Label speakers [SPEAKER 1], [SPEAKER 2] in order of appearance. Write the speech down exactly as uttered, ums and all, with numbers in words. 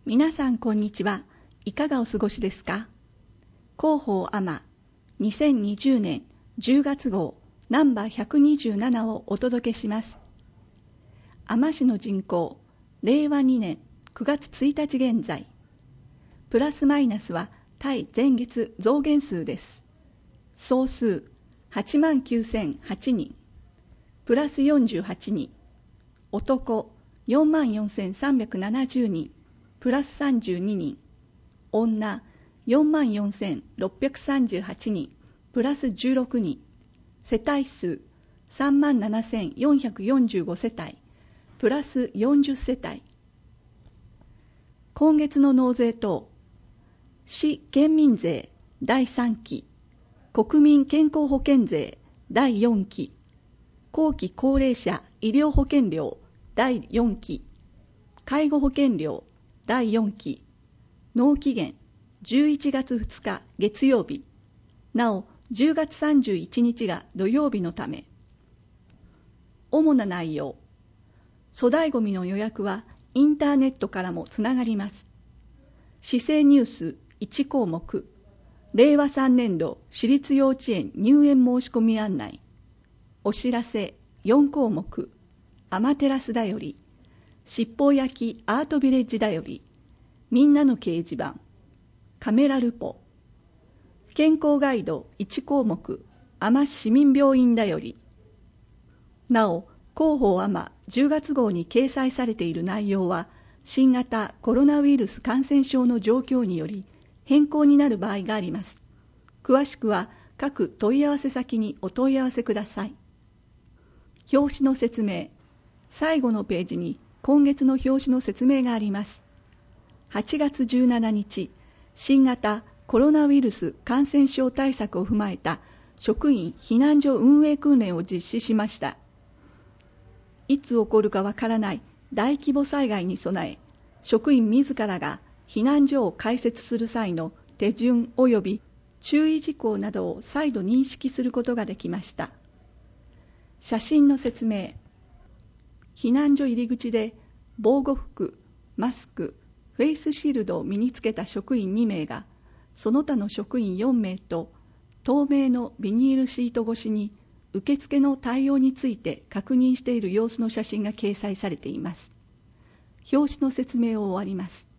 [SPEAKER 1] 皆さんこんにちは。いかがお過ごしですか？広報アマにせんにじゅうねんじゅうがつ号ナンバーひゃくにじゅうななをお届けします。アマ市の人口、れいわにねんくがつついたち現在、プラスマイナスは対前月増減数です。総数はちまんきゅうせんはちにん、プラスよんじゅうはちにん、男よんまんよんせんさんびゃくななじゅうにん、プラスさんじゅうににん、女よんまんよんせんろっぴゃくさんじゅうはちにん、プラスじゅうろくにん、世帯数さんまんななせんよんひゃくよんじゅうごせたい、プラスよんじゅうせたい。今月の納税等、市県民税だいさんき、国民健康保険税だいよんき、後期高齢者医療保険料だいよんき、介護保険料だいよんき、納期限じゅういちがつふつか月曜日、なおじゅうがつさんじゅういちにちが土曜日のため。主な内容、粗大ごみの予約はインターネットからもつながります。市政ニュースいちこうもく、れいわさんねんど私立幼稚園入園申し込み案内、お知らせよんこうもく、アマテラスだより、七宝焼きアートビレッジだより、みんなの掲示板、カメラルポ、健康ガイドいちこうもく、アマ市民病院だより。なお、広報アマじゅうがつ号に掲載されている内容は、新型コロナウイルス感染症の状況により変更になる場合があります。詳しくは各問い合わせ先にお問い合わせください。表紙の説明、最後のページに今月の表紙の説明があります。はちがつじゅうしちにち、新型コロナウイルス感染症対策を踏まえた職員避難所運営訓練を実施しました。いつ起こるかわからない大規模災害に備え、職員自らが避難所を開設する際の手順及び注意事項などを再度認識することができました。写真の説明、避難所入り口で防護服、マスク、フェイスシールドを身につけた職員にめいが、その他の職員よんめいと透明のビニールシート越しに受付の対応について確認している様子の写真が掲載されています。表紙の説明を終わります。